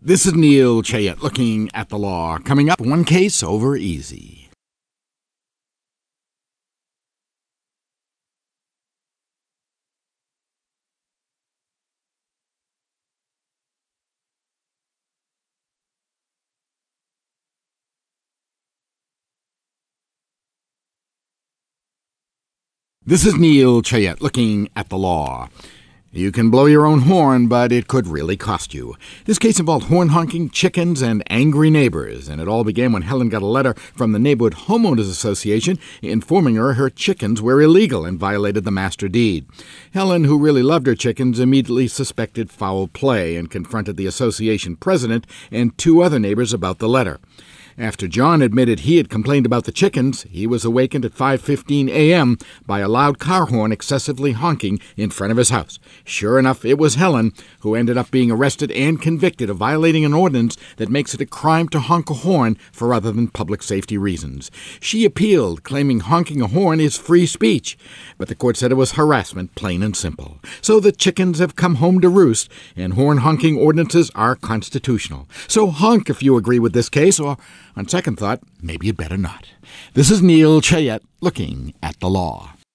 This is Neil Chayet looking at the law. Coming up, one case over easy. This is Neil Chayet looking at the law. You can blow your own horn, but it could really cost you. This case involved horn honking, chickens, and angry neighbors, and it all began when Helen got a letter from the Neighborhood Homeowners Association informing her chickens were illegal and violated the master deed. Helen, who really loved her chickens, immediately suspected foul play and confronted the association president and two other neighbors about the letter. After John admitted he had complained about the chickens, he was awakened at 5:15 a.m. by a loud car horn excessively honking in front of his house. Sure enough, it was Helen, who ended up being arrested and convicted of violating an ordinance that makes it a crime to honk a horn for other than public safety reasons. She appealed, claiming honking a horn is free speech, but the court said it was harassment, plain and simple. So the chickens have come home to roost, and horn honking ordinances are constitutional. So honk if you agree with this case, or on second thought, maybe you'd better not. This is Neil Chayet looking at the law.